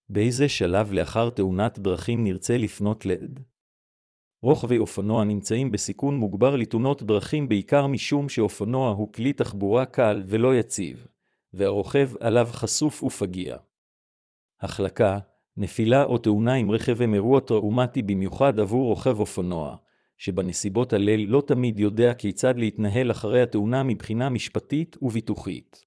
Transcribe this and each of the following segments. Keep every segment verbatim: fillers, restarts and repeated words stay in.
באיזה שלב לאחר תאונת דרכים נרצה לפנות לעד? רוכבי אופנוע נמצאים בסיכון מוגבר לתאונות דרכים בעיקר משום שאופנוע הוא כלי תחבורה קל ולא יציב, והרוכב עליו חשוף ופגיע. החלקה, נפילה או תאונה עם רכב הם אירוע טראומטי במיוחד עבור רוכב אופנוע, שבנסיבות הלל לא תמיד יודע כיצד להתנהל אחרי התאונה מבחינה משפטית וביטוחית.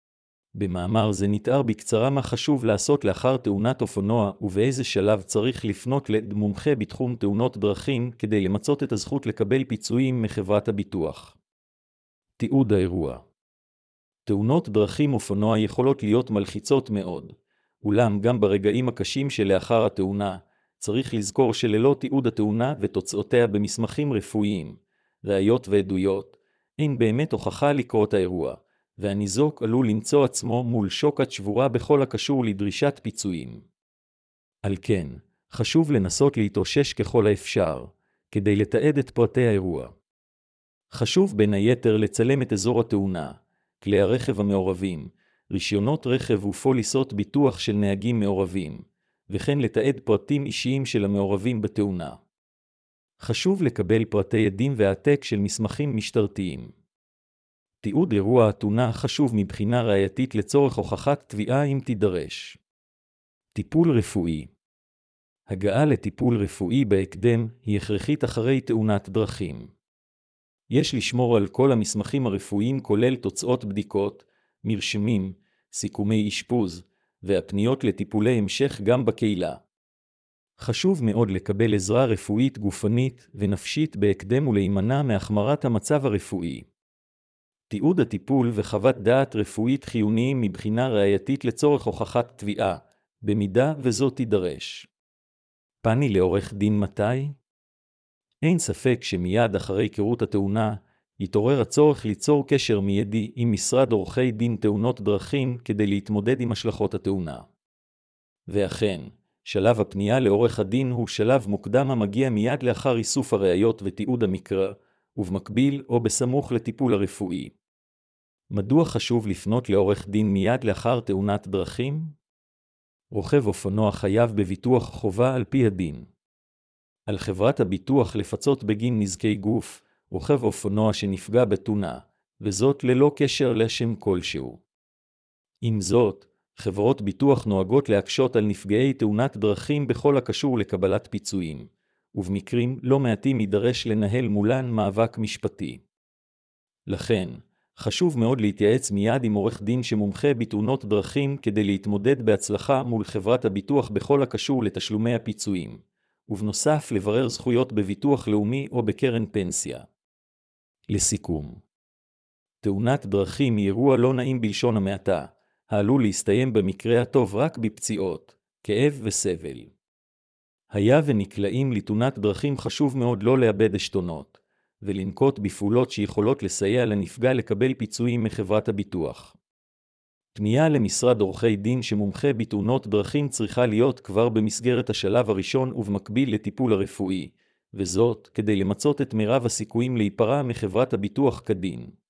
במאמר זה נתאר בקצרה מה חשוב לעשות לאחר תאונת אופנוע ובאיזה שלב צריך לפנות למומחה בתחום תאונות דרכים כדי למצות את הזכות לקבל פיצויים מחברת הביטוח. תיעוד האירוע. תאונות דרכים אופנוע יכולות להיות מלחיצות מאוד, אולם גם ברגעים הקשים שלאחר התאונה, צריך לזכור שללא תיעוד התאונה ותוצאותיה במסמכים רפואיים, ראיות ועדויות, אין באמת הוכחה לקרות האירוע. והניזוק עלול למצוא עצמו מול שוקת שבורה בכל הקשור לדרישת פיצויים. על כן, חשוב לנסות להתאושש ככל האפשר, כדי לתעד את פרטי האירוע. חשוב בין היתר לצלם את אזור התאונה, כלי הרכב המעורבים, רישיונות רכב ופוליסות ביטוח של נהגים מעורבים, וכן לתעד פרטים אישיים של המעורבים בתאונה. חשוב לקבל פרטי עדים והעתק של מסמכים משטרתיים. תיעוד אירוע התאונה חשוב מבחינה ראייתית לצורך הוכחת תביעה אם תידרש. טיפול רפואי. הגעה לטיפול רפואי בהקדם היא הכרחית אחרי תאונת דרכים. יש לשמור על כל המסמכים הרפואיים כולל תוצאות בדיקות, מרשמים, סיכומי אשפוז, והפניות לטיפולי המשך גם בקהילה. חשוב מאוד לקבל עזרה רפואית גופנית ונפשית בהקדם ולהימנע מהחמרת המצב הרפואי. תיעוד הטיפול וחוות דעת רפואית חיוניים מבחינה ראייתית לצורך הוכחת תביעה, במידה וזו תידרש. פני לעורך דין מתי? אין ספק שמיד אחרי היכרות התאונה, יתעורר הצורך ליצור קשר מיידי עם משרד עורכי דין תאונות דרכים כדי להתמודד עם השלכות התאונה. ואכן, שלב הפנייה לעורך הדין הוא שלב מוקדם המגיע מיד לאחר איסוף הראיות ותיעוד המקרה, ובמקביל או בסמוך לטיפול הרפואי. מדוע חשוב לפנות לעורך דין מיד לאחר תאונת דרכים? רוכב אופנוע חייב בביטוח חובה על פי הדין. על חברת הביטוח לפצות בגין נזקי גוף, רוכב אופנוע שנפגע בתאונה, וזאת ללא קשר לשם כלשהו. עם זאת, חברות ביטוח נוהגות להקשות על נפגעי תאונת דרכים בכל הקשור לקבלת פיצויים. ובמקרים לא מעטים יידרש לנהל מולן מאבק משפטי. לכן, חשוב מאוד להתייעץ מיד עם עורך דין שמומחה בתאונות דרכים כדי להתמודד בהצלחה מול חברת הביטוח בכל הקשור לתשלומי הפיצויים, ובנוסף לברר זכויות בביטוח לאומי או בקרן פנסיה. לסיכום, תאונת דרכים היא אירוע לא נעים בלשון המעטה, העלול להסתיים במקרה הטוב רק בפציעות, כאב וסבל. היה ונקלעים לתאונת דרכים חשוב מאוד לא לאבד עשתונות, ולנקוט בפעולות שיכולות לסייע לנפגע לקבל פיצויים מחברת הביטוח. פנייה למשרד עורכי דין שמומחה בתאונות דרכים צריכה להיות כבר במסגרת השלב הראשון ובמקביל לטיפול הרפואי, וזאת כדי למצות את מירב הסיכויים להיפרע מחברת הביטוח כדין.